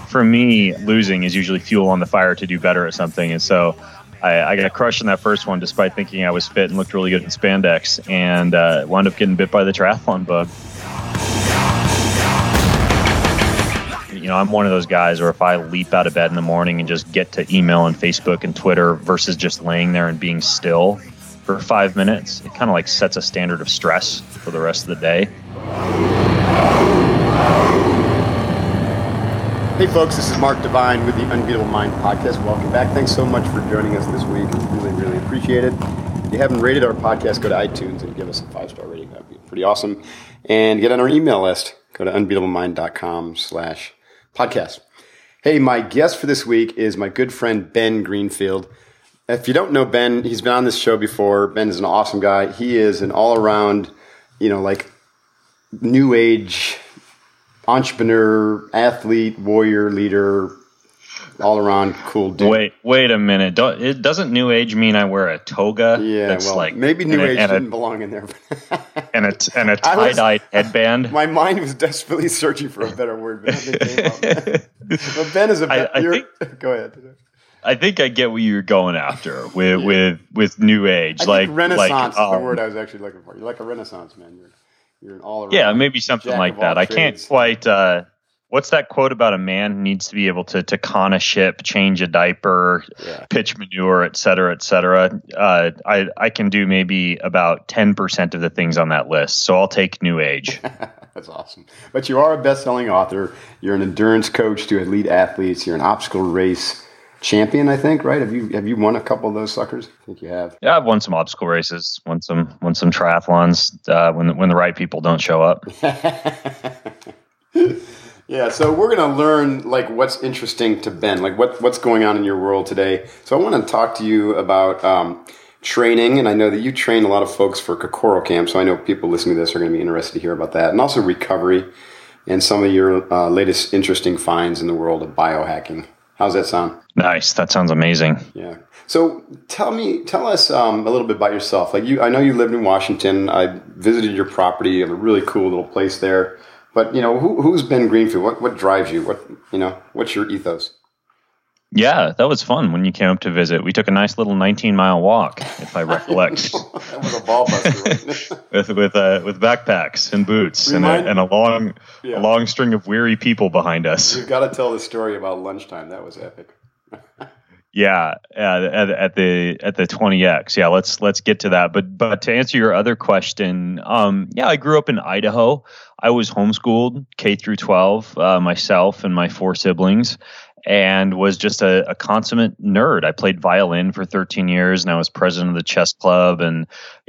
for me, losing is usually fuel on the fire to do better at something. And so I got crushed in that first one, despite thinking I was fit and looked really good in spandex, and wound up getting bit by the triathlon bug. I'm one of those guys where if I leap out of bed in the morning and just get to email and Facebook and Twitter versus just laying there and being still for 5 minutes, it kind of like sets a standard of stress for the rest of the day. Hey folks, this is Mark Divine with the Unbeatable Mind podcast. Welcome back. Thanks so much for joining us this week. Really, really appreciate it. If you haven't rated our podcast, go to iTunes and give us a 5-star rating. That'd be pretty awesome. And get on our email list. Go to unbeatablemind.com/podcast. Hey, my guest for this week is my good friend Ben Greenfield. If you don't know Ben, he's been on this show before. Ben is an awesome guy. He is an all-around, new age entrepreneur, athlete, warrior, leader, all-around cool dude. Wait a minute. Doesn't new age mean I wear a toga? Yeah, that's maybe new age didn't belong in there. and a tie-dye headband. My mind was desperately searching for a better word, but nothing came up. But Ben is go ahead. I think I get what you're going after with new age. I think Renaissance is the word I was actually looking for. You're like a Renaissance man. You're an all-around. Yeah, maybe something like that. I can't quite. What's that quote about a man who needs to be able to con a ship, change a diaper, pitch manure, et cetera, et cetera? I can do maybe about 10% of the things on that list. So I'll take new age. That's awesome. But you are a best-selling author. You're an endurance coach to elite athletes. You're an obstacle race champion, I think, right? Have you won a couple of those suckers? I think you have. Yeah, I've won some obstacle races, won some triathlons when the right people don't show up. Yeah, so we're going to learn what's interesting to Ben, what's going on in your world today. So I want to talk to you about training, and I know that you train a lot of folks for Kokoro Camp, so I know people listening to this are going to be interested to hear about that, and also recovery and some of your latest interesting finds in the world of biohacking. How's that sound? Nice. That sounds amazing. Yeah. So tell us a little bit about yourself. I know you lived in Washington. I visited your property. You have a really cool little place there. But who's Ben Greenfield? What drives you? What's your ethos? Yeah, that was fun when you came up to visit. We took a nice little 19-mile walk, if I recollect. That was a ball buster, with backpacks and boots and a long string of weary people behind us. You've got to tell the story about lunchtime. That was epic. Yeah, at the 20X. Yeah, let's get to that. But to answer your other question, I grew up in Idaho. I was homeschooled K through 12, myself and my 4 siblings, and was just a consummate nerd. I played violin for 13 years, and I was president of the chess club. And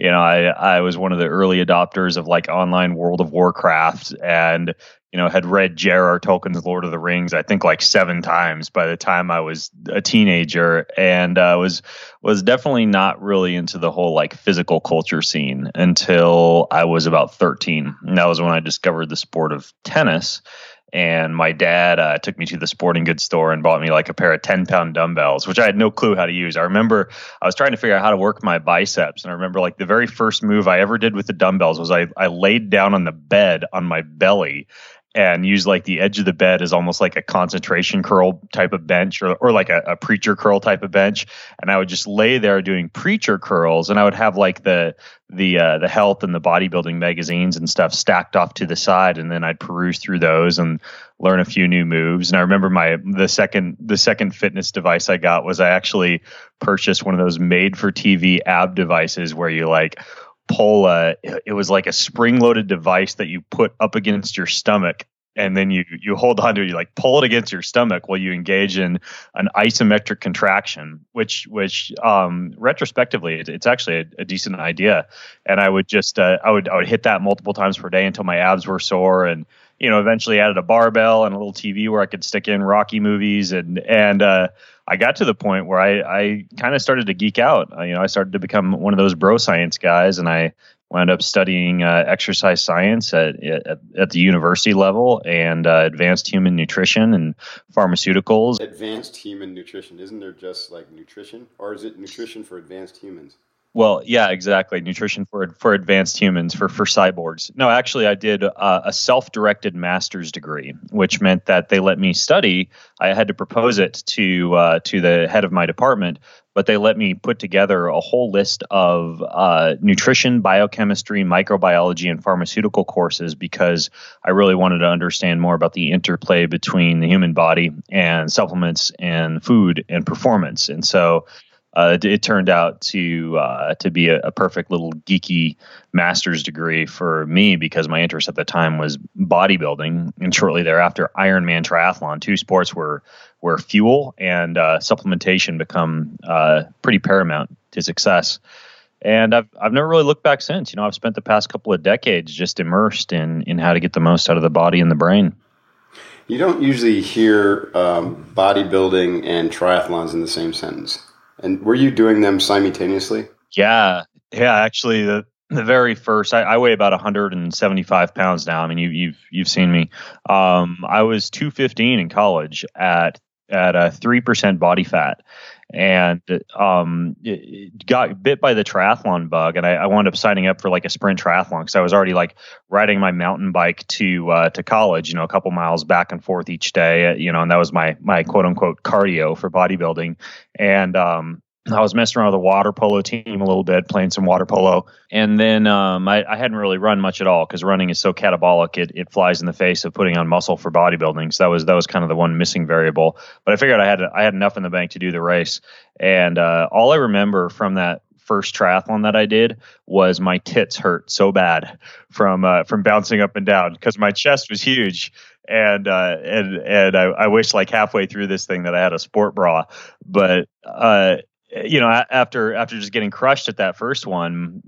I was one of the early adopters of online World of Warcraft, and had read J.R.R. Tolkien's Lord of the Rings, I think 7 times by the time I was a teenager, and was definitely not really into the whole physical culture scene until I was about 13. And that was when I discovered the sport of tennis. And my dad took me to the sporting goods store and bought me a pair of 10-pound dumbbells, which I had no clue how to use. I remember I was trying to figure out how to work my biceps. And I remember the very first move I ever did with the dumbbells was I laid down on the bed on my belly and used the edge of the bed as almost a concentration curl type of bench or a preacher curl type of bench. And I would just lay there doing preacher curls, and I would have the health and the bodybuilding magazines and stuff stacked off to the side. And then I'd peruse through those and learn a few new moves. And I remember the second fitness device I got was I actually purchased one of those made for TV ab devices where you pull it was a spring-loaded device that you put up against your stomach, and then you hold on to it, you pull it against your stomach while you engage in an isometric contraction, which retrospectively it's actually a decent idea. And I would just I would hit that multiple times per day until my abs were sore, and eventually added a barbell and a little TV where I could stick in Rocky movies, and I got to the point where I kind of started to geek out. I started to become one of those bro science guys, and I wound up studying exercise science at the university level and advanced human nutrition and pharmaceuticals. Advanced human nutrition. Isn't there just nutrition, or is it nutrition for advanced humans? Well, yeah, exactly. Nutrition for advanced humans, for cyborgs. No, actually, I did a self-directed master's degree, which meant that they let me study. I had to propose it to the head of my department, but they let me put together a whole list of nutrition, biochemistry, microbiology, and pharmaceutical courses because I really wanted to understand more about the interplay between the human body and supplements and food and performance. And so it turned out to be a perfect little geeky master's degree for me because my interest at the time was bodybuilding, and shortly thereafter, Ironman triathlon. Two sports where fuel and supplementation become pretty paramount to success. And I've never really looked back since. I've spent the past couple of decades just immersed in how to get the most out of the body and the brain. You don't usually hear bodybuilding and triathlons in the same sentence. And were you doing them simultaneously? Yeah. Actually, the very first, I weigh about 175 pounds now. I mean, you've seen me. I was 215 in college at a 3% body fat, and got bit by the triathlon bug, and I wound up signing up for like a sprint triathlon because I was already like riding my mountain bike to college, a couple miles back and forth each day, and that was my quote unquote cardio for bodybuilding. And I was messing around with a water polo team a little bit, playing some water polo. And then I hadn't really run much at all because running is so catabolic. It flies in the face of putting on muscle for bodybuilding. So that was kind of the one missing variable. But I figured I had enough in the bank to do the race. And all I remember from that first triathlon that I did was my tits hurt so bad from bouncing up and down because my chest was huge. And I wish like halfway through this thing that I had a sport bra. But after just getting crushed at that first one,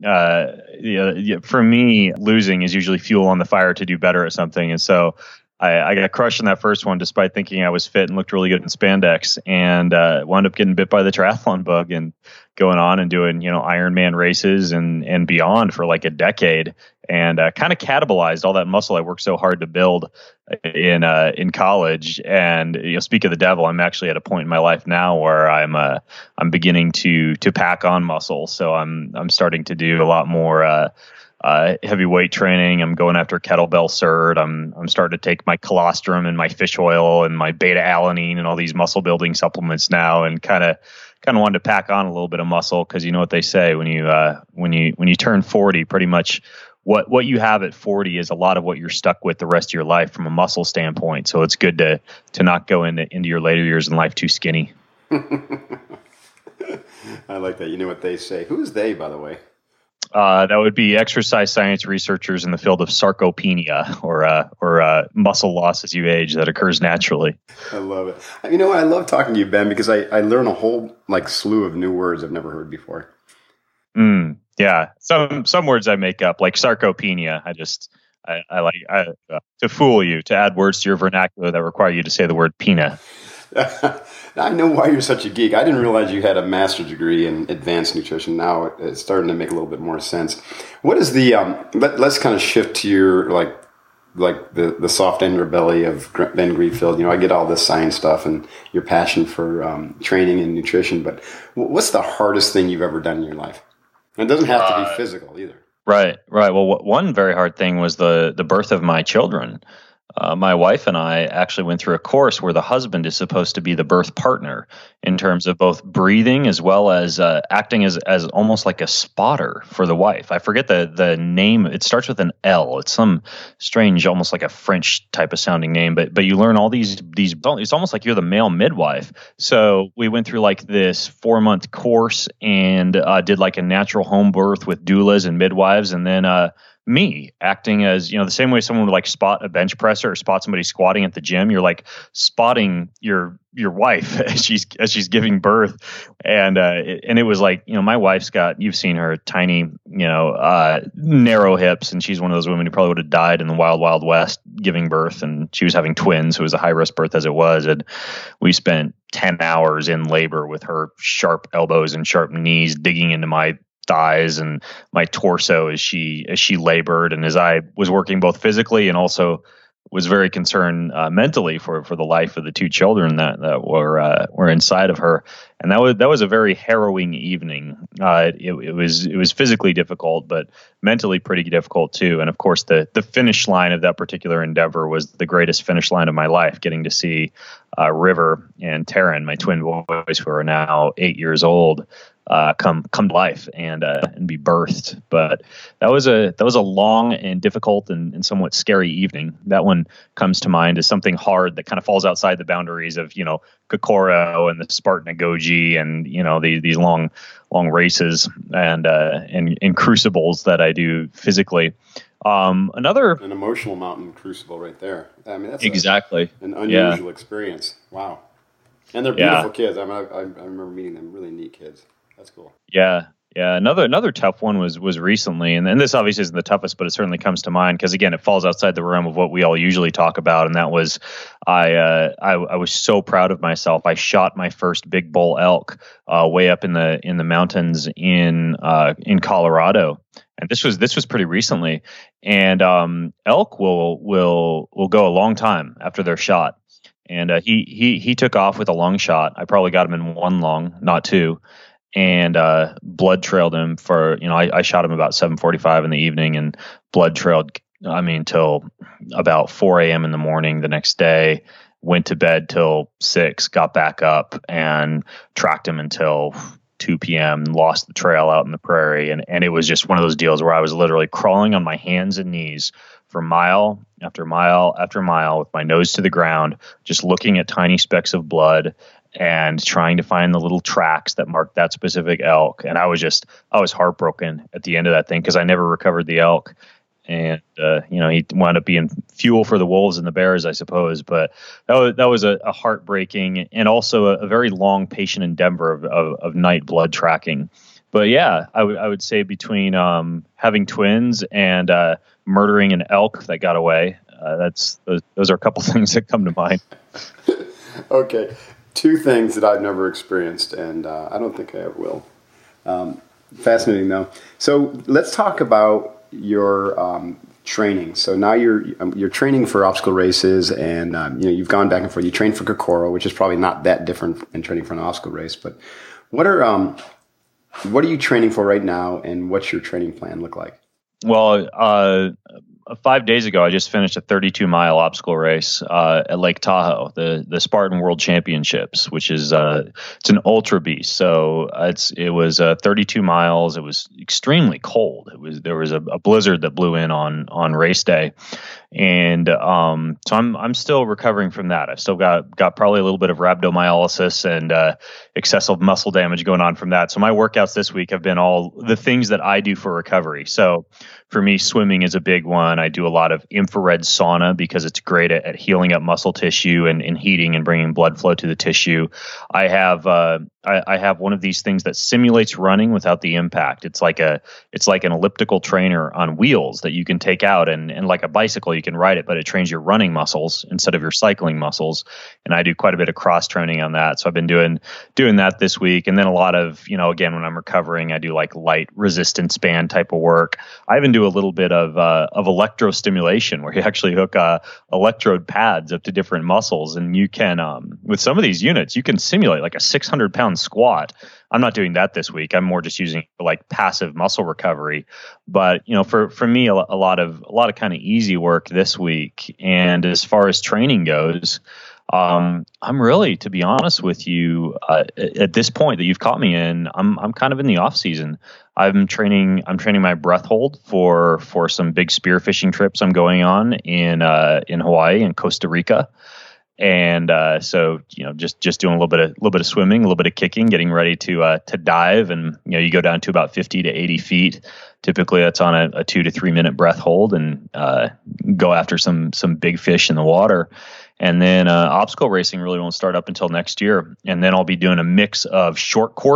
for me, losing is usually fuel on the fire to do better at something. And so I got crushed in that first one, despite thinking I was fit and looked really good in spandex, and wound up getting bit by the triathlon bug and going on and doing, Ironman races and beyond for like a decade, and kind of catabolized all that muscle I worked so hard to build in college. And speak of the devil, I'm actually at a point in my life now where I'm beginning to pack on muscle. So I'm starting to do a lot more heavy weight training. I'm going after kettlebell cert. I'm starting to take my colostrum and my fish oil and my beta alanine and all these muscle building supplements now, and kind of wanted to pack on a little bit of muscle because you know what they say when you turn 40, pretty much what you have at 40 is a lot of what you're stuck with the rest of your life from a muscle standpoint. So it's good to not go into your later years in life too skinny. I like that. You know what they say. Who's they, by the way? That would be exercise science researchers in the field of sarcopenia, or muscle loss as you age that occurs naturally. I love it. I love talking to you, Ben, because I learn a whole slew of new words I've never heard before. Yeah, some words I make up, like sarcopenia. I like to fool you, to add words to your vernacular that require you to say the word pina. I know why you're such a geek. I didn't realize you had a master's degree in advanced nutrition. Now it's starting to make a little bit more sense. What is the let's kind of shift to your the soft underbelly of Ben Greenfield. I get all this science stuff and your passion for training and nutrition, but what's the hardest thing you've ever done in your life? And it doesn't have to be physical either. Right. Well, one very hard thing was the birth of my children. My wife and I actually went through a course where the husband is supposed to be the birth partner in terms of both breathing as well as acting as almost like a spotter for the wife. I forget the name. It starts with an L. It's some strange, almost like a French type of sounding name. But you learn all these. It's almost like you're the male midwife. So we went through like this 4-month course and did like a natural home birth with doulas and midwives, and then me acting as, the same way someone would like spot a bench presser or spot somebody squatting at the gym. You're like spotting your wife as she's giving birth. And it was like, my wife's got, you've seen her, tiny, narrow hips. And she's one of those women who probably would have died in the wild, wild west giving birth. And she was having twins. So it was a high risk birth as it was. And we spent 10 hours in labor with her sharp elbows and sharp knees digging into my thighs and my torso as she labored, and as I was working both physically and also was very concerned mentally for the life of the two children that were inside of her, and that was a very harrowing evening. It was physically difficult, but mentally pretty difficult too. And of course, the finish line of that particular endeavor was the greatest finish line of my life, getting to see River and Taryn, my twin boys, who are now 8 years old, come to life and be birthed. But that was a long and difficult and somewhat scary evening. That one comes to mind as something hard that kind of falls outside the boundaries of Kokoro and the Spartan Goji and these long races and crucibles that I do physically. An emotional mountain crucible right there. I mean, that's exactly an unusual experience. Wow. And they're beautiful kids. I remember meeting them. Really neat kids. That's cool. Yeah. Another tough one was recently, and this obviously isn't the toughest, but it certainly comes to mind because again, it falls outside the realm of what we all usually talk about, and that was I was so proud of myself. I shot my first big bull elk way up in the mountains in Colorado, and this was pretty recently. And elk will go a long time after they're shot, and he took off with a long shot. I probably got him in one lung, not two. And blood trailed him for, I shot him about 7:45 in the evening and blood trailed, till about 4 a.m. in the morning the next day, went to bed till 6, got back up and tracked him until 2 p.m., lost the trail out in the prairie. And it was just one of those deals where I was literally crawling on my hands and knees for mile after mile after mile with my nose to the ground, just looking at tiny specks of blood and trying to find the little tracks that marked that specific elk. And I was heartbroken at the end of that thing because I never recovered the elk. And, he wound up being fuel for the wolves and the bears, I suppose. But that was a heartbreaking and also a very long, patient endeavor of night blood tracking. But yeah, I would say between having twins and murdering an elk that got away, those are a couple things that come to mind. Okay. 2 things that I've never experienced, and I don't think I ever will. Fascinating, though. So let's talk about your training. So now you're training for obstacle races, and you've gone back and forth. You train for Kokoro, which is probably not that different than training for an obstacle race. But what are you training for right now, and what's your training plan look like? Well, 5 days ago, I just finished a 32-mile obstacle race at Lake Tahoe, the Spartan World Championships, which is it's an ultra beast. So it was 32 miles. It was extremely cold. There was a blizzard that blew in on race day, and so I'm still recovering from that. I've still got probably a little bit of rhabdomyolysis and excessive muscle damage going on from that. So my workouts this week have been all the things that I do for recovery. So for me, swimming is a big one. I do a lot of infrared sauna because it's great at healing up muscle tissue and heating and bringing blood flow to the tissue. I have one of these things that simulates running without the impact. It's like an elliptical trainer on wheels that you can take out and like a bicycle, you can ride it, but it trains your running muscles instead of your cycling muscles. And I do quite a bit of cross training on that. So I've been doing that this week. And then a lot of, again, when I'm recovering, I do like light resistance band type of work. I even do a little bit of electrostimulation where you actually hook electrode pads up to different muscles. And you can, with some of these units, you can simulate like a 600-pound squat. I'm not doing that this week. I'm more just using like passive muscle recovery. But for me, a lot of kind of easy work this week. And as far as training goes, I'm really, to be honest with you, at this point that you've caught me in, I'm kind of in the off season. I'm training my breath hold for some big spearfishing trips I'm going on in Hawaii and Costa Rica. And so just doing a little bit of swimming, a little bit of kicking, getting ready to dive, and you go down to about 50 to 80 feet. Typically, that's on a 2 to 3 minute breath hold, and go after some big fish in the water. And then obstacle racing really won't start up until next year. And then I'll be doing a mix of short course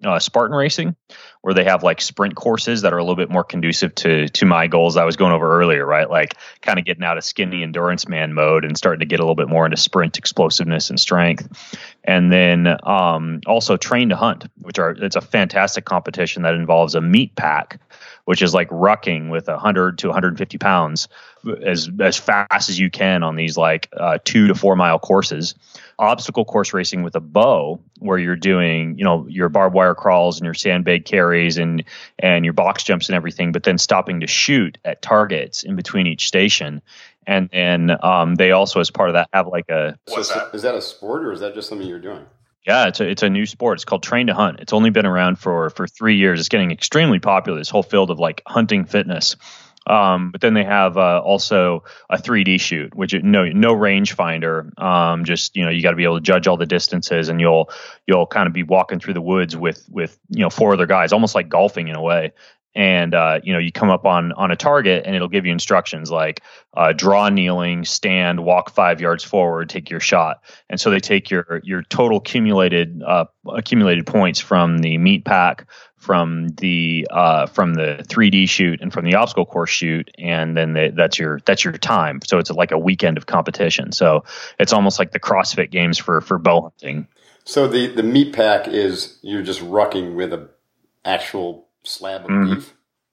Spartan racing, where they have like sprint courses that are a little bit more conducive to my goals I was going over earlier, right? Like kind of getting out of skinny endurance man mode and starting to get a little bit more into sprint explosiveness and strength. And then also Train to Hunt, it's a fantastic competition that involves a meat pack, which is like rucking with 100 to 150 pounds as fast as you can on these like 2 to 4 mile courses. Obstacle course racing with a bow, where you're doing, your barbed wire crawls and your sandbag carries and your box jumps and everything, but then stopping to shoot at targets in between each station. And then they also, as part of that, have like a... Is that a sport, or is that just something you're doing? Yeah, it's a new sport. It's called Train to Hunt. It's only been around for 3 years. It's getting extremely popular, this whole field of like hunting fitness. But then they have also a 3D shoot, which no rangefinder. Just you got to be able to judge all the distances, and you'll kind of be walking through the woods with 4 other guys, almost like golfing in a way. And you come up on a target, and it'll give you instructions like draw kneeling, stand, walk 5 yards forward, take your shot. And so they take your total accumulated points from the meat pack, from the 3D shoot, and from the obstacle course shoot, and then that's your time. So it's like a weekend of competition. So it's almost like the CrossFit Games for bow hunting. So the meat pack is you're just rucking with an actual slab of beef.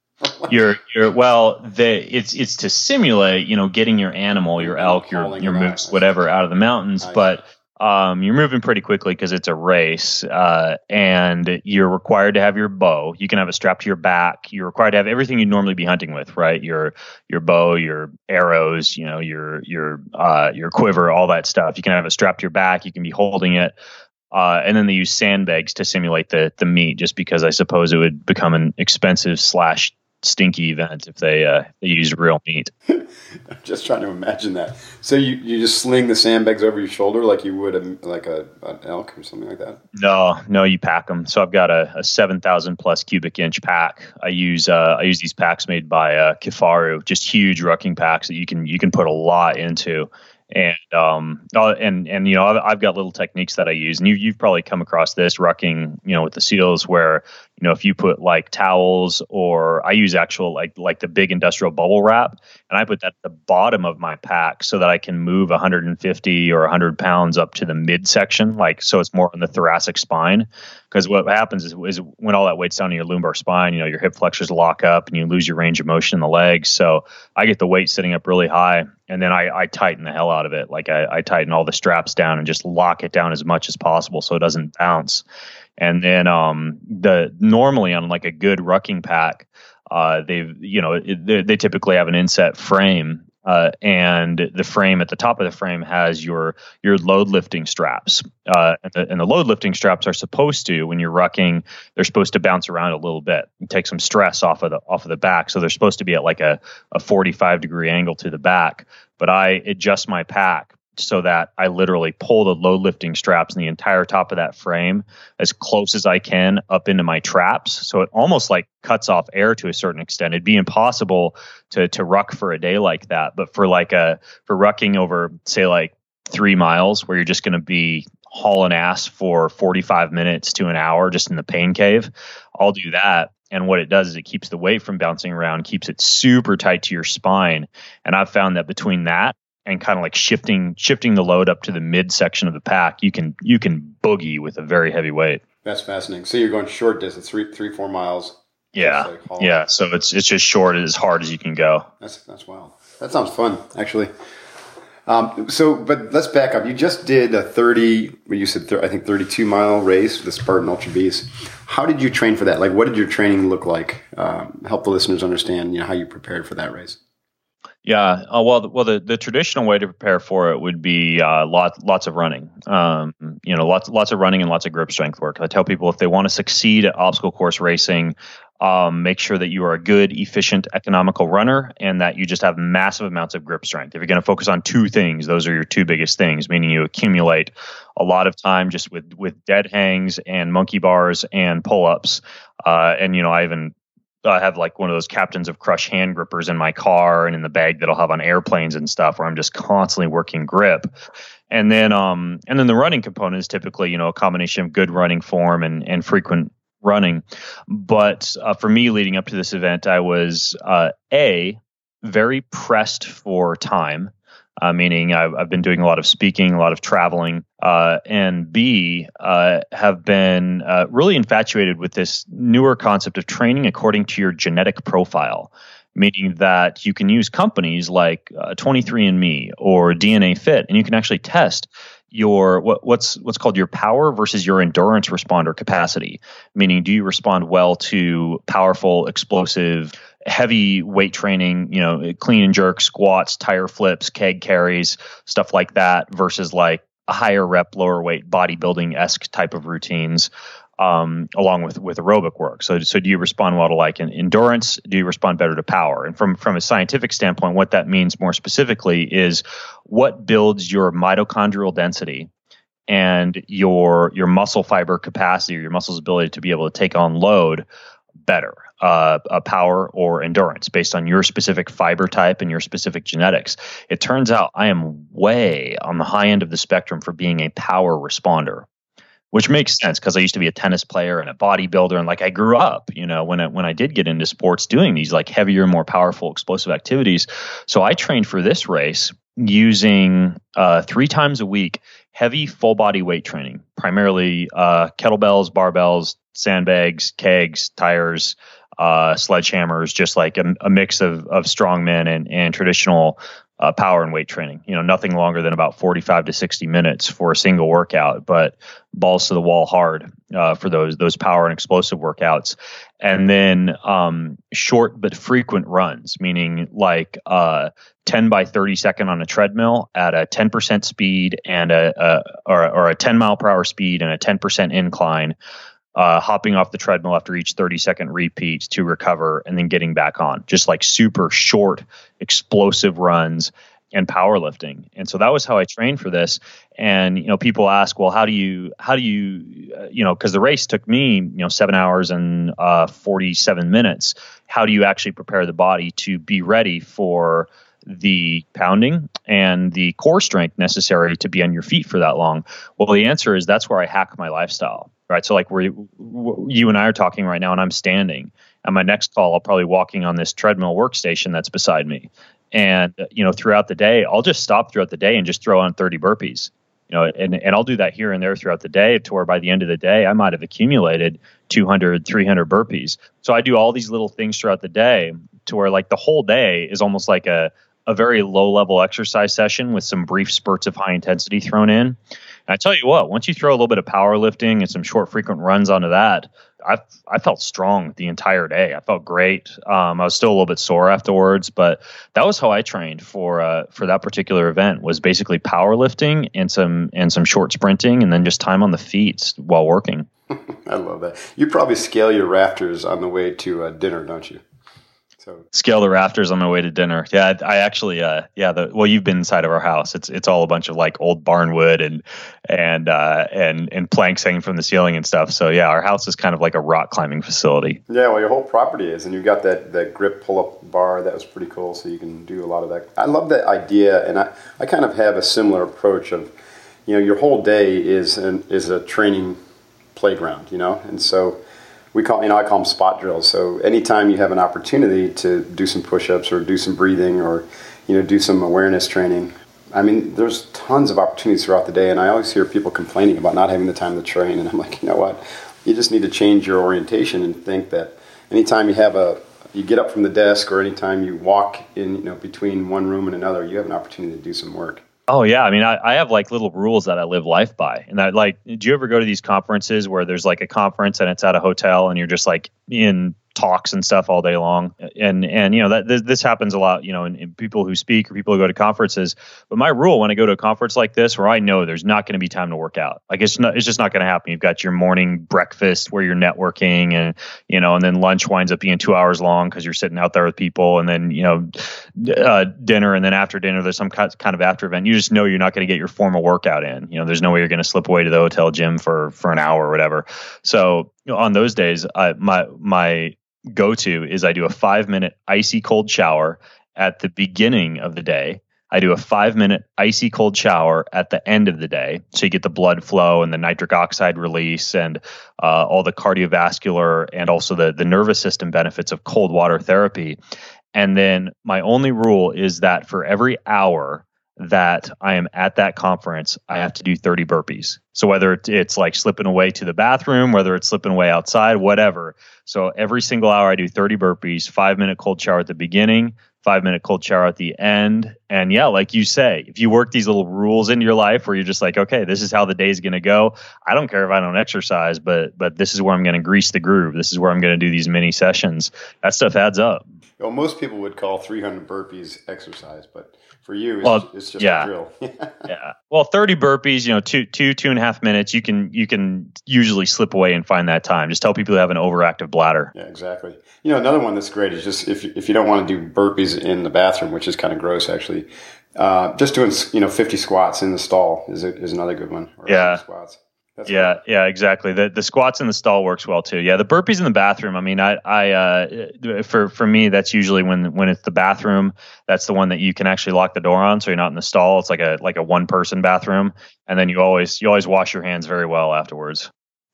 It's to simulate, getting your animal, your elk, your moose, whatever, out of the mountains, but you're moving pretty quickly because it's a race, and you're required to have your bow. You can have it strapped to your back. You're required to have everything you'd normally be hunting with, right? Your bow, your arrows, your quiver, all that stuff. You can have it strapped to your back. You can be holding it. And then they use sandbags to simulate the meat, just because I suppose it would become an expensive / stinky event if they used real meat. I'm just trying to imagine that. So you just sling the sandbags over your shoulder like you would an elk or something like that? No, you pack them. So I've got a 7,000 plus cubic inch pack. I use these packs made by Kifaru, just huge rucking packs that you can put a lot into. And I've got little techniques that I use, and you've probably come across this rucking, with the seals, where if you put like towels, or I use actual like the big industrial bubble wrap, and I put that at the bottom of my pack so that I can move 150 or 100 pounds up to the midsection, so it's more on the thoracic spine. Because what happens is when all that weight's down in your lumbar spine, your hip flexors lock up and you lose your range of motion in the legs. So I get the weight sitting up really high, and then I tighten the hell out of it. Like I tighten all the straps down and just lock it down as much as possible so it doesn't bounce. And then normally on like a good rucking pack, they typically have an inset frame. And the frame at the top of the frame has your load lifting straps. And the load lifting straps are supposed to, when you're rucking, they're supposed to bounce around a little bit and take some stress off of the back. So they're supposed to be at like a 45-degree angle to the back. But I adjust my pack so that I literally pull the load lifting straps and the entire top of that frame as close as I can up into my traps. So it almost like cuts off air to a certain extent. It'd be impossible to ruck for a day like that. But for rucking over, say, like 3 miles, where you're just going to be hauling ass for 45 minutes to an hour just in the pain cave, I'll do that. And what it does is it keeps the weight from bouncing around, keeps it super tight to your spine. And I've found that between that and kind of like shifting the load up to the midsection of the pack, you can boogie with a very heavy weight. That's fascinating. So you're going short distance, 3-4 miles. Yeah, yeah. So it's just short as hard as you can go. That's wild. That sounds fun, actually. But let's back up. You just did a 32 mile race, the Spartan Ultra Beast. How did you train for that? Like, what did your training look like? Help the listeners understand, how you prepared for that race. Yeah. The traditional way to prepare for it would be lots of running. Lots of running and lots of grip strength work. I tell people if they want to succeed at obstacle course racing, make sure that you are a good, efficient, economical runner, and that you just have massive amounts of grip strength. If you're going to focus on 2 things, those are your 2 biggest things, meaning you accumulate a lot of time just with dead hangs and monkey bars and pull-ups. I have like one of those Captains of Crush hand grippers in my car and in the bag that I'll have on airplanes and stuff, where I'm just constantly working grip. And then the running component is typically, a combination of good running form and frequent running. But for me, leading up to this event, I was very pressed for time. Meaning I've been doing a lot of speaking, a lot of traveling, and B, have been really infatuated with this newer concept of training according to your genetic profile, meaning that you can use companies like 23andMe or DNA Fit, and you can actually test your what's called your power versus your endurance responder capacity, meaning do you respond well to powerful, explosive, heavy weight training, clean and jerk, squats, tire flips, keg carries, stuff like that, versus like a higher rep, lower weight bodybuilding-esque type of routines, along with aerobic work. So do you respond well to like an endurance? Do you respond better to power? And from a scientific standpoint, what that means more specifically is what builds your mitochondrial density and your muscle fiber capacity, or your muscle's ability to be able to take on load better, power or endurance, based on your specific fiber type and your specific genetics. It turns out I am way on the high end of the spectrum for being a power responder, which makes sense because I used to be a tennis player and a bodybuilder, and like I grew up, when I did get into sports, doing these like heavier, more powerful, explosive activities. So I trained for this race using 3 times a week heavy full body weight training, primarily kettlebells, barbells, sandbags, kegs, tires, sledgehammers, just like a mix of strongmen and traditional power and weight training. Nothing longer than about 45 to 60 minutes for a single workout, but balls to the wall hard for those power and explosive workouts. And then short but frequent runs, meaning like 10 by 30 second on a treadmill at a 10% speed and or a 10 mile per hour speed and a 10% incline. Hopping off the treadmill after each 30-second repeat to recover, and then getting back on. Just like super short, explosive runs and powerlifting. And so that was how I trained for this. And, people ask, well, how do you, because the race took me, 7 hours and 47 minutes. How do you actually prepare the body to be ready for the pounding and the core strength necessary to be on your feet for that long? Well, the answer is that's where I hack my lifestyle. Right. So like you and I are talking right now, and I'm standing. And my next call, I'll probably walking on this treadmill workstation that's beside me. And, throughout the day, I'll just stop throughout the day and just throw on 30 burpees, and I'll do that here and there throughout the day, to where by the end of the day, I might have accumulated 200, 300 burpees. So I do all these little things throughout the day, to where like the whole day is almost like a very low level exercise session with some brief spurts of high intensity thrown in. And I tell you what, once you throw a little bit of powerlifting and some short, frequent runs onto that, I felt strong the entire day. I felt great. I was still a little bit sore afterwards, but that was how I trained for that particular event, was basically powerlifting and some short sprinting, and then just time on the feet while working. I love that. You probably scale your rafters on the way to dinner, don't you? So scale the rafters on my way to dinner. Yeah, I actually, you've been inside of our house. It's all a bunch of like old barnwood and planks hanging from the ceiling and stuff. So yeah, our house is kind of like a rock climbing facility. Yeah, well, your whole property is, and you've got that grip pull-up bar. That was pretty cool. So you can do a lot of that. I love that idea, and I kind of have a similar approach of, your whole day is a training playground, and so. I call them spot drills. So anytime you have an opportunity to do some push-ups or do some breathing or, do some awareness training, there's tons of opportunities throughout the day. And I always hear people complaining about not having the time to train. And I'm like, you know what? You just need to change your orientation and think that anytime you get up from the desk, or anytime you walk in, between one room and another, you have an opportunity to do some work. Oh yeah. I have like little rules that I live life by. And that, like, do you ever go to these conferences where there's like a conference and it's at a hotel and you're just like in talks and stuff all day long? And that this happens a lot, in people who speak or people who go to conferences. But my rule when I go to a conference like this, where I know there's not going to be time to work out, like it's just not going to happen. You've got your morning breakfast where you're networking, and and then lunch winds up being 2 hours long because you're sitting out there with people, and then dinner, and then after dinner there's some kind of after event. You just know you're not going to get your formal workout in. There's no way you're going to slip away to the hotel gym for an hour or whatever. So on those days, my go-to is I do a 5-minute icy cold shower at the beginning of the day. I do a 5-minute icy cold shower at the end of the day. So you get the blood flow and the nitric oxide release and all the cardiovascular and also the nervous system benefits of cold water therapy. And then my only rule is that for every hour that I am at that conference, I have to do 30 burpees. So whether it's like slipping away to the bathroom, whether it's slipping away outside, whatever. So every single hour I do 30 burpees, 5-minute cold shower at the beginning, 5-minute cold shower at the end. And yeah, like you say, if you work these little rules into your life where you're just like, okay, this is how the day is going to go. I don't care if I don't exercise, but this is where I'm going to grease the groove. This is where I'm going to do these mini sessions. That stuff adds up. Well, most people would call 300 burpees exercise, but for you, it's just a drill. Yeah. Well, 30 burpees, 2.5 minutes, you can usually slip away and find that time. Just tell people who have an overactive bladder. Yeah, exactly. Another one that's great is just if you don't want to do burpees in the bathroom, which is kind of gross actually, just doing 50 squats in the stall is another good one. Or yeah. Squats. Yeah, exactly. The squats in the stall works well too. Yeah, the burpees in the bathroom. I mean, for me, that's usually when it's the bathroom. That's the one that you can actually lock the door on, so you're not in the stall. It's like a one person bathroom, and then you always wash your hands very well afterwards.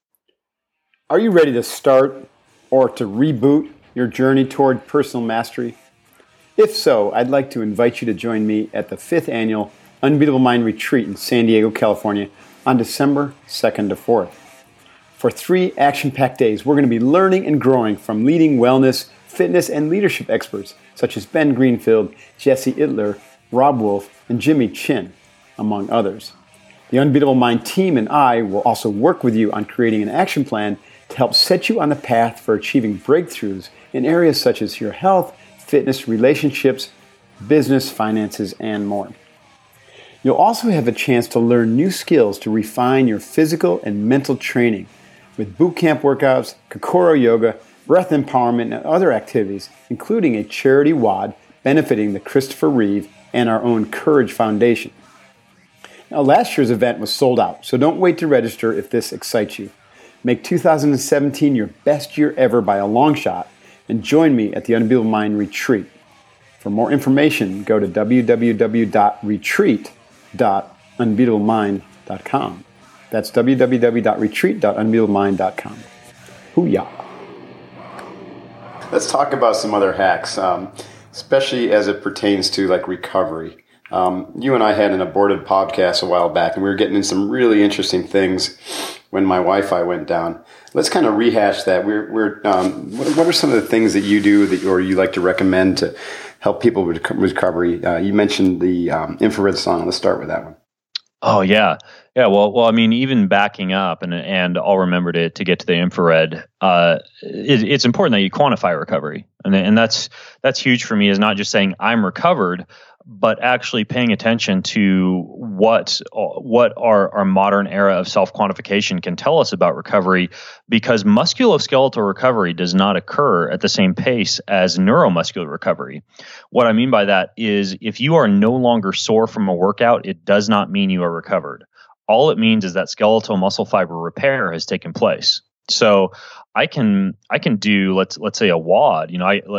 Are you ready to start or to reboot your journey toward personal mastery? If so, I'd like to invite you to join me at the 5th annual Unbeatable Mind Retreat in San Diego, California, on December 2nd to 4th. For 3 action-packed days, we're going to be learning and growing from leading wellness, fitness, and leadership experts such as Ben Greenfield, Jesse Ittler, Rob Wolf, and Jimmy Chin, among others. The Unbeatable Mind team and I will also work with you on creating an action plan to help set you on the path for achieving breakthroughs in areas such as your health, fitness, relationships, business, finances, and more. You'll also have a chance to learn new skills to refine your physical and mental training with boot camp workouts, Kokoro yoga, breath empowerment, and other activities, including a charity WOD benefiting the Christopher Reeve and our own Courage Foundation. Now, last year's event was sold out, so don't wait to register if this excites you. Make 2017 your best year ever by a long shot and join me at the Unbeatable Mind Retreat. For more information, go to www.retreat.unbeatablemind.com. That's www.retreat.unbeatablemind.com. Hoo-yah. Let's talk about some other hacks, especially as it pertains to like recovery. You and I had an aborted podcast a while back, and we were getting in some really interesting things when my Wi-Fi went down. Let's kind of rehash that. What are some of the things that you do or you like to recommend to help people with recovery? You mentioned the infrared sauna. Let's start with that one. Oh yeah. Well, I mean, even backing up, and I'll remember to get to the infrared. It's important that you quantify recovery, and that's huge for me. Is not just saying I'm recovered, but actually paying attention to what our modern era of self-quantification can tell us about recovery, because musculoskeletal recovery does not occur at the same pace as neuromuscular recovery. What I mean by that is if you are no longer sore from a workout, it does not mean you are recovered. All it means is that skeletal muscle fiber repair has taken place. So I can do let's say a WOD.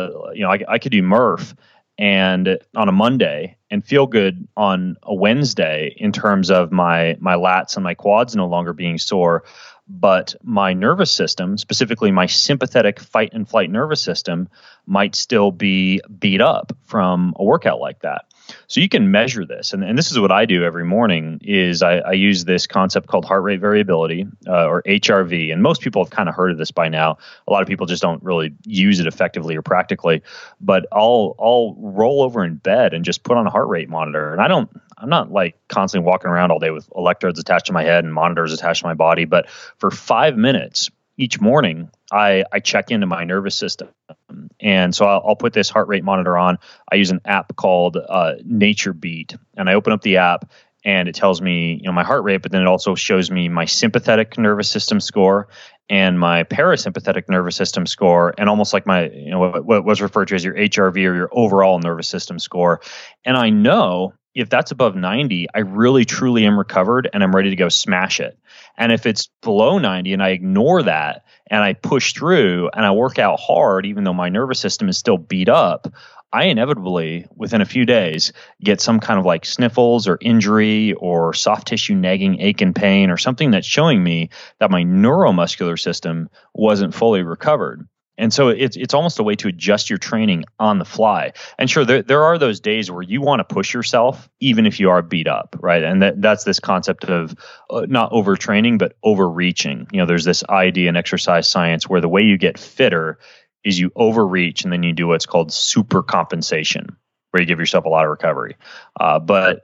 I could do Murph and on a Monday and feel good on a Wednesday in terms of my lats and my quads no longer being sore, but my nervous system, specifically my sympathetic fight and flight nervous system, might still be beat up from a workout like that. So you can measure this, and this is what I do every morning. Is I use this concept called heart rate variability, or HRV, and most people have kind of heard of this by now. A lot of people just don't really use it effectively or practically. But I'll roll over in bed and just put on a heart rate monitor, and I'm not like constantly walking around all day with electrodes attached to my head and monitors attached to my body. But for 5 minutes each morning, I check into my nervous system. And so I'll put this heart rate monitor on. I use an app called Nature Beat, and I open up the app and it tells me, my heart rate, but then it also shows me my sympathetic nervous system score and my parasympathetic nervous system score, and almost like my, what was referred to as your HRV or your overall nervous system score. And I know if that's above 90, I really truly am recovered and I'm ready to go smash it. And if it's below 90 and I ignore that and I push through and I work out hard, even though my nervous system is still beat up, I inevitably, within a few days, get some kind of like sniffles or injury or soft tissue nagging ache and pain or something that's showing me that my neuromuscular system wasn't fully recovered. And so it's almost a way to adjust your training on the fly. And sure, there are those days where you want to push yourself, even if you are beat up, right? And that's this concept of not overtraining, but overreaching. There's this idea in exercise science where the way you get fitter is you overreach and then you do what's called super compensation, where you give yourself a lot of recovery. But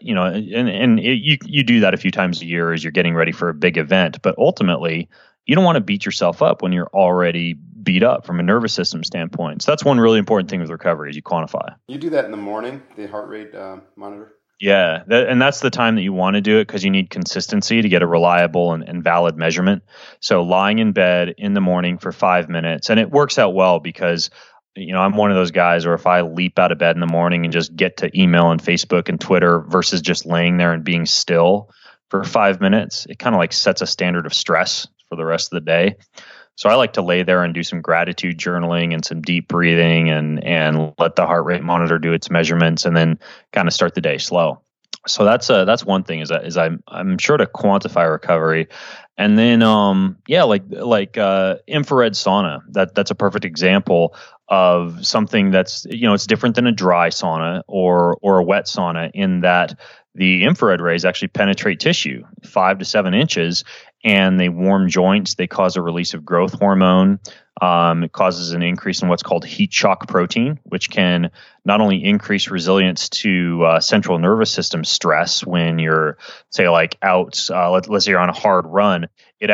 you do that a few times a year as you're getting ready for a big event. But ultimately, you don't want to beat yourself up when you're already beat up from a nervous system standpoint. So that's one really important thing with recovery is you quantify. You do that in the morning, the heart rate monitor? Yeah, and that's the time that you want to do it because you need consistency to get a reliable and valid measurement. So lying in bed in the morning for 5 minutes, and it works out well because I'm one of those guys where if I leap out of bed in the morning and just get to email and Facebook and Twitter versus just laying there and being still for 5 minutes, it kind of like sets a standard of stress for the rest of the day. So I like to lay there and do some gratitude journaling and some deep breathing and let the heart rate monitor do its measurements and then kind of start the day slow. So that's one thing is I'm sure to quantify recovery. And then like infrared sauna. That's a perfect example of something that's it's different than a dry sauna or a wet sauna in that the infrared rays actually penetrate tissue 5 to 7 inches and they warm joints. They cause a release of growth hormone. It causes an increase in what's called heat shock protein, which can not only increase resilience to central nervous system stress when you're, say, like out, let's say you're on a hard run.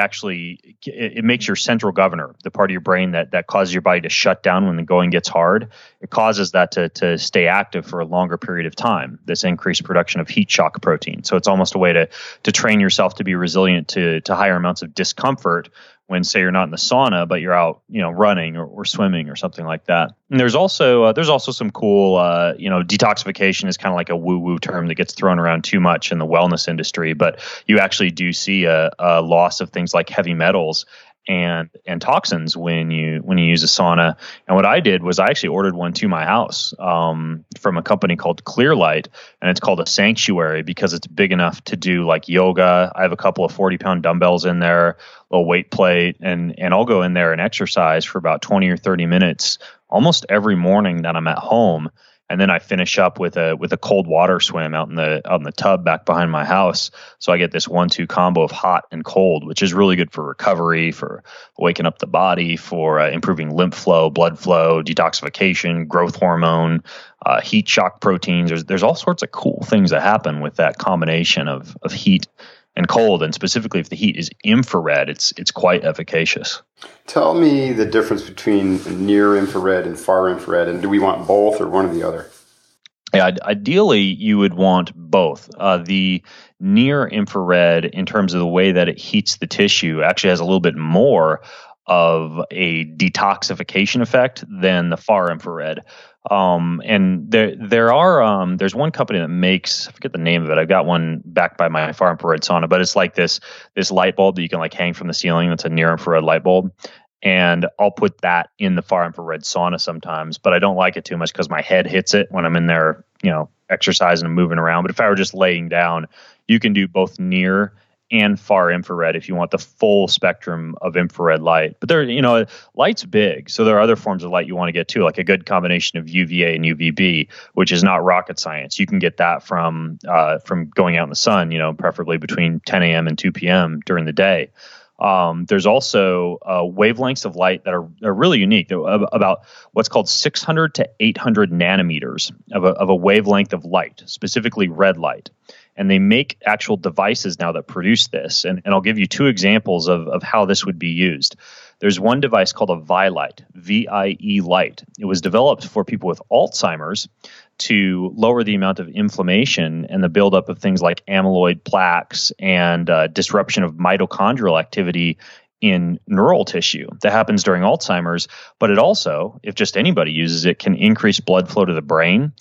It makes your central governor, the part of your brain that causes your body to shut down when the going gets hard. It causes that to stay active for a longer period of time, this increased production of heat shock protein. So it's almost a way to train yourself to be resilient to higher amounts of discomfort when, say, you're not in the sauna, but you're out, running or swimming or something like that. And there's also some cool, detoxification is kind of like a woo-woo term that gets thrown around too much in the wellness industry, but you actually do see a loss of things like heavy metals and toxins when you use a sauna. And what I did was I actually ordered one to my house from a company called Clearlight, and it's called a Sanctuary because it's big enough to do like yoga. I have a couple of 40-pound dumbbells in there, a little weight plate, and I'll go in there and exercise for about 20 or 30 minutes almost every morning that I'm at home. And then I finish up with a cold water swim out in the tub back behind my house. So I get this 1-2 combo of hot and cold, which is really good for recovery, for waking up the body, for improving lymph flow, blood flow, detoxification, growth hormone, heat shock proteins. There's all sorts of cool things that happen with that combination of heat and cold, and specifically if the heat is infrared, it's quite efficacious. Tell me the difference between near infrared and far infrared, and do we want both or one or the other? Yeah, ideally you would want both. The near infrared, in terms of the way that it heats the tissue, actually has a little bit more of a detoxification effect than the far infrared. And there's one company that makes, I forget the name of it. I've got one backed by my far infrared sauna, but it's like this light bulb that you can like hang from the ceiling. That's a near infrared light bulb. And I'll put that in the far infrared sauna sometimes, but I don't like it too much because my head hits it when I'm in there, exercising and moving around. But if I were just laying down, you can do both near and far infrared if you want the full spectrum of infrared light. But light's big, so there are other forms of light you want to get too, like a good combination of UVA and UVB, which is not rocket science. You can get that from going out in the sun, preferably between 10 a.m. and 2 p.m. during the day. There's also wavelengths of light that are really unique, about what's called 600 to 800 nanometers of a wavelength of light, specifically red light. And they make actual devices now that produce this. And I'll give you 2 examples of how this would be used. There's one device called a ViLight, VIE light. It was developed for people with Alzheimer's to lower the amount of inflammation and the buildup of things like amyloid plaques and disruption of mitochondrial activity in neural tissue that happens during Alzheimer's. But it also, if just anybody uses it, can increase blood flow to the brain.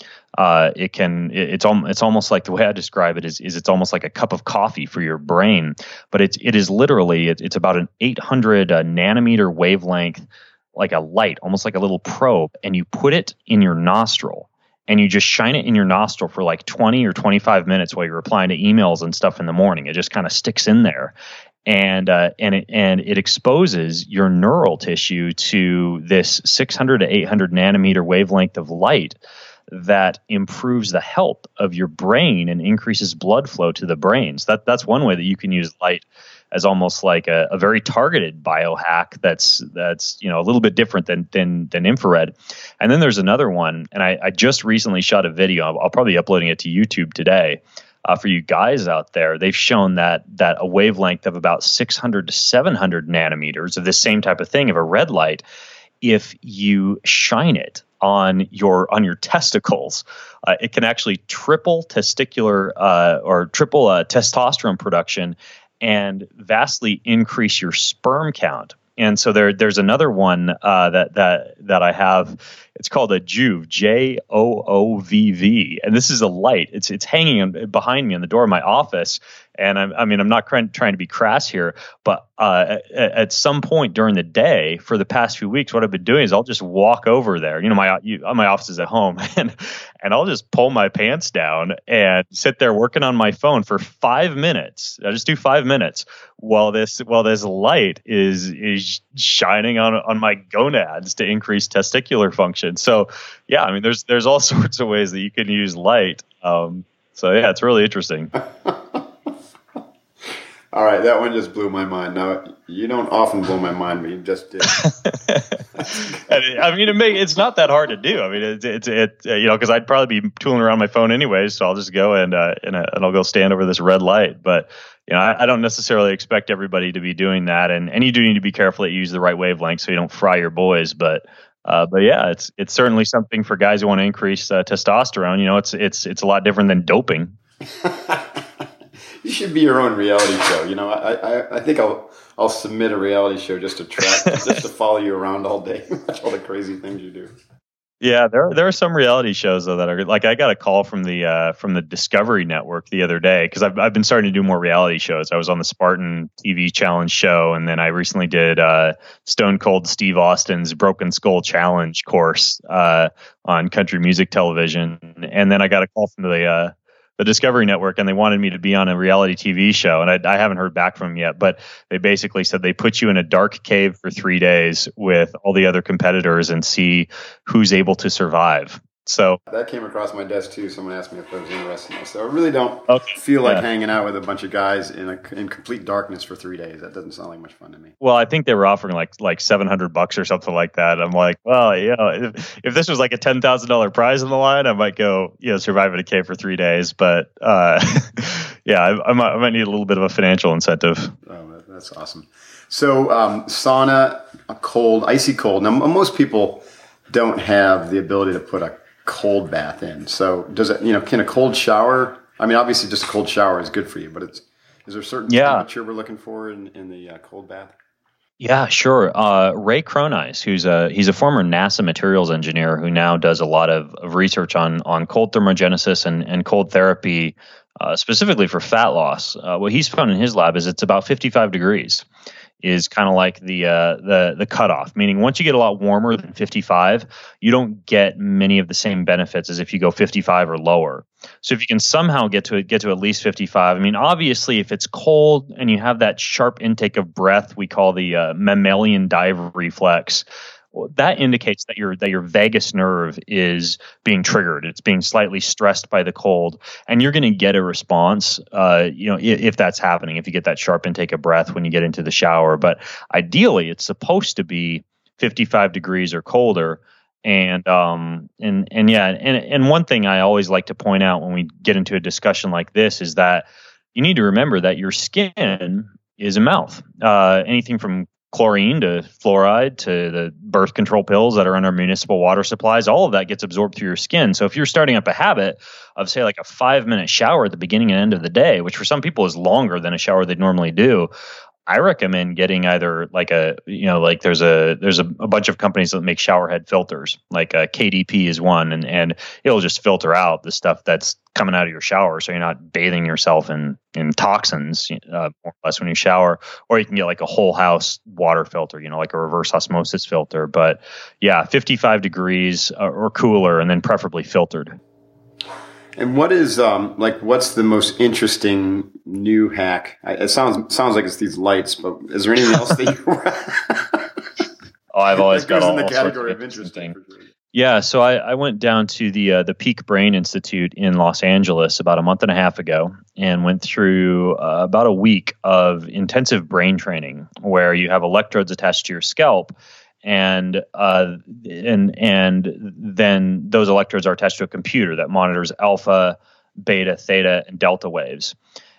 It's almost like, the way I describe it is it's almost like a cup of coffee for your brain, but it is literally, it's about an 800 nanometer wavelength, like a light, almost like a little probe, and you put it in your nostril. and you just shine it in your nostril for like 20 or 25 minutes while you're replying to emails and stuff in the morning. It just kind of sticks in there. And it exposes your neural tissue to this 600 to 800 nanometer wavelength of light that improves the health of your brain and increases blood flow to the brain. So that's one way that you can use light as almost like a very targeted biohack that's a little bit different than infrared. And then there's another one, and I just recently shot a video. I'll probably be uploading it to YouTube today. For you guys out there, they've shown that a wavelength of about 600 to 700 nanometers of this same type of thing, of a red light, if you shine it on your testicles, it can actually triple testicular or triple testosterone production and vastly increase your sperm count. And so there's another one that I have. It's called a Joovv, Joovv, and this is a light. It's hanging behind me on the door of my office. And I'm not trying to be crass here, but at some point during the day for the past few weeks, what I've been doing is I'll just walk over there. My office is at home, and I'll just pull my pants down and sit there working on my phone for 5 minutes. I just do 5 minutes while this light is shining on my gonads to increase testicular function. So yeah, there's all sorts of ways that you can use light. So yeah, it's really interesting. All right, that one just blew my mind. Now, you don't often blow my mind, but you just did. It's not that hard to do. It's because I'd probably be tooling around my phone anyways, so I'll just go and I'll go stand over this red light. But I don't necessarily expect everybody to be doing that, and you do need to be careful that you use the right wavelength so you don't fry your boys. But yeah, it's certainly something for guys who want to increase testosterone. It's a lot different than doping. You should be your own reality show. I think I'll submit a reality show just to follow you around all day, watch all the crazy things you do. Yeah, there are some reality shows though that are like, I got a call from the Discovery Network the other day because I've been starting to do more reality shows. I was on the Spartan TV Challenge show, and then I recently did Stone Cold Steve Austin's Broken Skull Challenge course on country music television, and then I got a call from the Discovery Network, and they wanted me to be on a reality TV show, and I haven't heard back from them yet, but they basically said they put you in a dark cave for 3 days with all the other competitors and see who's able to survive. So that came across my desk too. Someone asked me if I was interested in this. So I really don't feel like hanging out with a bunch of guys in complete darkness for 3 days. That doesn't sound like much fun to me. Well, I think they were offering like $700 or something like that. I'm like, well, if this was like a $10,000 prize on the line, I might go, survive in a cave for 3 days. But yeah, I might need a little bit of a financial incentive. Oh, that's awesome. So sauna, icy cold. Now most people don't have the ability to put a cold bath in. So does it, can a cold shower, obviously just a cold shower is good for you, but is there a certain temperature we're looking for in the cold bath? Yeah, sure. Ray Cronise, he's a former NASA materials engineer who now does a lot of research on cold thermogenesis and cold therapy, specifically for fat loss. What he's found in his lab is it's about 55 degrees. Is kind of like the cutoff, meaning once you get a lot warmer than 55, you don't get many of the same benefits as if you go 55 or lower. So if you can somehow get to at least 55, obviously if it's cold and you have that sharp intake of breath, we call the mammalian dive reflex. That indicates that your vagus nerve is being triggered. It's being slightly stressed by the cold, and you're going to get a response. If that's happening, if you get that sharp intake of breath when you get into the shower. But ideally, it's supposed to be 55 degrees or colder. And one thing I always like to point out when we get into a discussion like this is that you need to remember that your skin is a mouth. Anything from chlorine to fluoride to the birth control pills that are in our municipal water supplies, all of that gets absorbed through your skin. So if you're starting up a habit of, say, like a 5-minute shower at the beginning and end of the day, which for some people is longer than a shower they'd normally do, I recommend getting either like there's a bunch of companies that make shower head filters, like KDP is one, and it'll just filter out the stuff that's coming out of your shower, so you're not bathing yourself in toxins more or less when you shower. Or you can get like a whole house water filter, like a reverse osmosis filter. But yeah, 55 degrees or cooler, and then preferably filtered. And what is what's the most interesting new hack? It sounds like it's these lights, but is there anything else that you? I've always got all in the sorts category of interesting. For sure. Yeah, so I went down to the Peak Brain Institute in Los Angeles about a month and a half ago, and went through about a week of intensive brain training where you have electrodes attached to your scalp. And then those electrodes are attached to a computer that monitors alpha, beta, theta, and delta waves.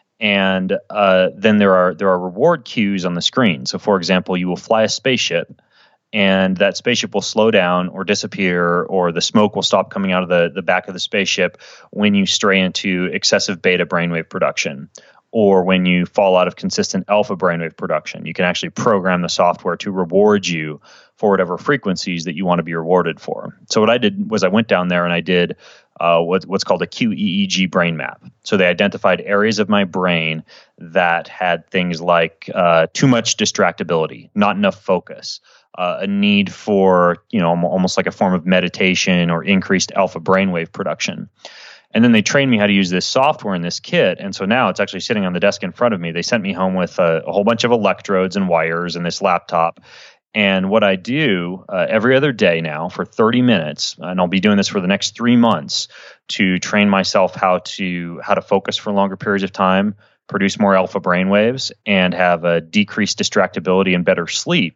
And then there are reward cues on the screen. So, for example, you will fly a spaceship, and that spaceship will slow down or disappear, or the smoke will stop coming out of the back of the spaceship when you stray into excessive beta brainwave production, or when you fall out of consistent alpha brainwave production. You can actually program the software to reward you for whatever frequencies that you want to be rewarded for. So what I did was I went down there and I did what's called a QEEG brain map. So they identified areas of my brain that had things like too much distractibility, not enough focus, a need for, almost like a form of meditation or increased alpha brainwave production. And then they trained me how to use this software in this kit. And so now it's actually sitting on the desk in front of me. They sent me home with a whole bunch of electrodes and wires and this laptop. And what I do every other day now for 30 minutes, and I'll be doing this for the next 3 months to train myself how to focus for longer periods of time, produce more alpha brainwaves, and have a decreased distractibility and better sleep,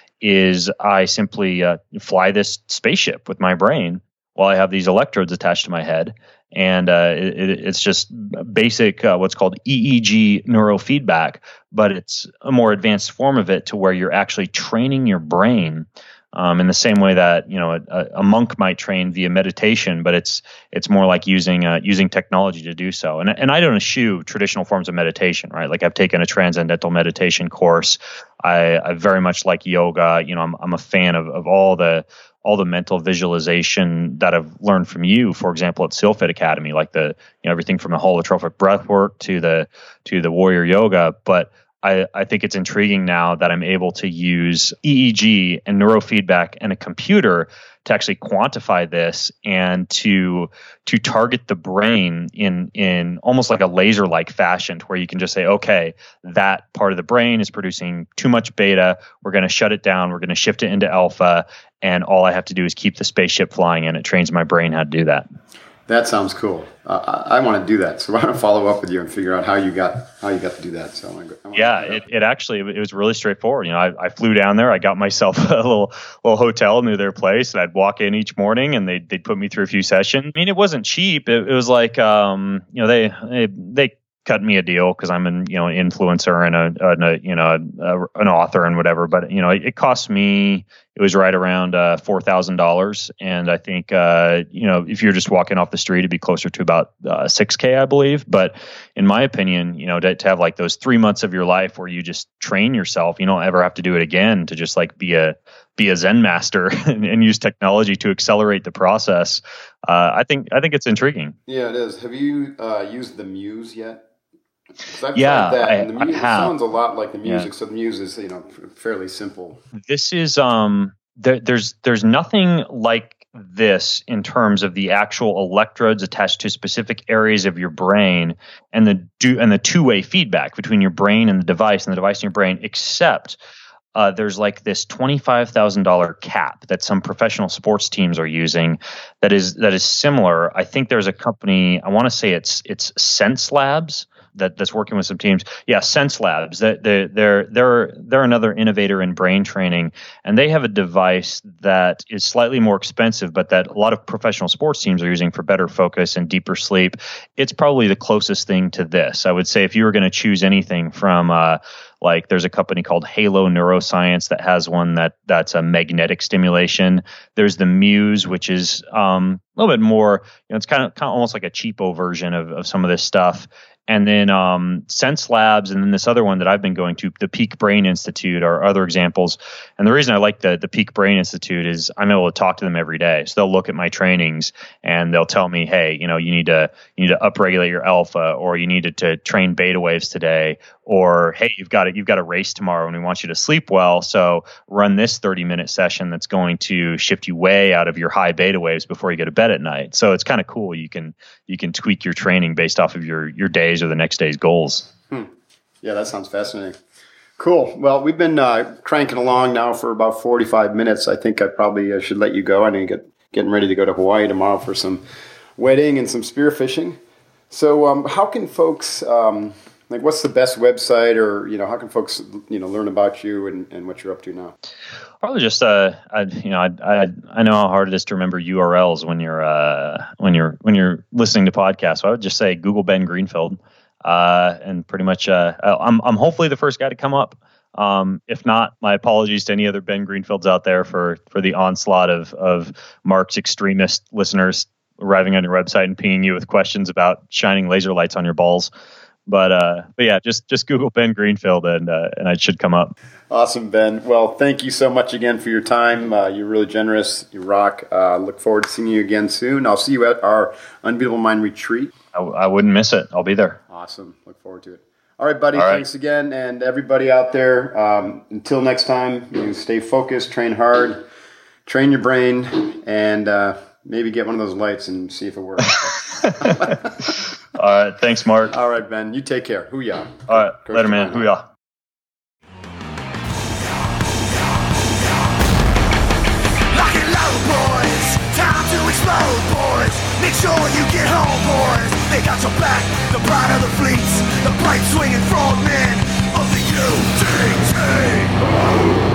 is I simply fly this spaceship with my brain while I have these electrodes attached to my head. And it's just basic what's called EEG neurofeedback, but it's a more advanced form of it to where you're actually training your brain in the same way that a monk might train via meditation, but it's more like using technology to do so. And I don't eschew traditional forms of meditation, right? Like I've taken a transcendental meditation course. I very much like yoga. I'm a fan of all the mental visualization that I've learned from you, for example, at SEALFIT Academy, like everything from the holotropic breath work to the warrior yoga. But I think it's intriguing now that I'm able to use EEG and neurofeedback and a computer to actually quantify this and to target the brain in almost like a laser-like fashion, to where you can just say, okay, that part of the brain is producing too much beta. We're going to shut it down. We're going to shift it into alpha. And all I have to do is keep the spaceship flying, and it trains my brain how to do that. That sounds cool. I want to do that, so I want to follow up with you and figure out how you got to do that. So it was really straightforward. I flew down there. I got myself a little hotel near their place, and I'd walk in each morning, and they'd put me through a few sessions. I mean, it wasn't cheap. It was like they cut me a deal because I'm an influencer and an author and whatever. But it cost me. It was right around $4,000, and I think if you're just walking off the street, it'd be closer to about $6,000, I believe. But in my opinion, to have like those 3 months of your life where you just train yourself, you don't ever have to do it again, to just like be a Zen master and use technology to accelerate the process. I think it's intriguing. Yeah, it is. Have you used the Muse yet? I've tried that, and I have. It sounds a lot like the music. Yeah. So the Muse is fairly simple. This is there's nothing like this in terms of the actual electrodes attached to specific areas of your brain and the two-way feedback between your brain and the device and your brain, except there's like this $25,000 cap that some professional sports teams are using that is similar. I think there's a company, I want to say it's Sense Labs, that's working with some teams. Yeah, Sense Labs. They're another innovator in brain training, and they have a device that is slightly more expensive, but that a lot of professional sports teams are using for better focus and deeper sleep. It's probably the closest thing to this. I would say if you were going to choose anything from like there's a company called Halo Neuroscience that has one that's a magnetic stimulation. There's the Muse, which is a little bit more, it's kind of almost like a cheapo version of some of this stuff. and then Sense Labs, and then this other one that I've been going to, the Peak Brain Institute, are other examples. And the reason I like the Peak Brain Institute is I'm able to talk to them every day. So they'll look at my trainings and they'll tell me, hey, you need to upregulate your alpha, or you need to train beta waves today, or hey, you've got a race tomorrow and we want you to sleep well, so run this 30-minute session that's going to shift you way out of your high beta waves before you go to bed at night. So it's kind of cool. You can tweak your training based off of your days or the next day's goals. Yeah, that sounds fascinating. Cool. Well, we've been cranking along now for about 45 minutes. I think I probably should let you go. I know you're getting ready to go to Hawaii tomorrow for some wedding and some spearfishing. So how can folks, what's the best website, or, how can folks, learn about you and what you're up to now? Probably just, I know how hard it is to remember URLs when you're listening to podcasts. So I would just say Google Ben Greenfield. And pretty much, I'm hopefully the first guy to come up. If not, my apologies to any other Ben Greenfields out there for the onslaught of Mark's extremist listeners arriving on your website and pinging you with questions about shining laser lights on your balls. But yeah, just Google Ben Greenfield and I should come up. Awesome, Ben. Well, thank you so much again for your time. You're really generous. You rock. Look forward to seeing you again soon. I'll see you at our Unbeatable Mind retreat. I wouldn't miss it. I'll be there. Awesome. Look forward to it. All right, buddy. Thanks again. And everybody out there, until next time, stay focused, train hard, train your brain, and maybe get one of those lights and see if it works. All right. Thanks, Mark. All right, Ben. You take care. Hoo-yah. All right. Later, man. Hoo-yah. Lock and load, boys. Time to explode, boys. Make sure you get home, boys. They got your back. The pride of the fleets. The bright swinging frog men of the UTT.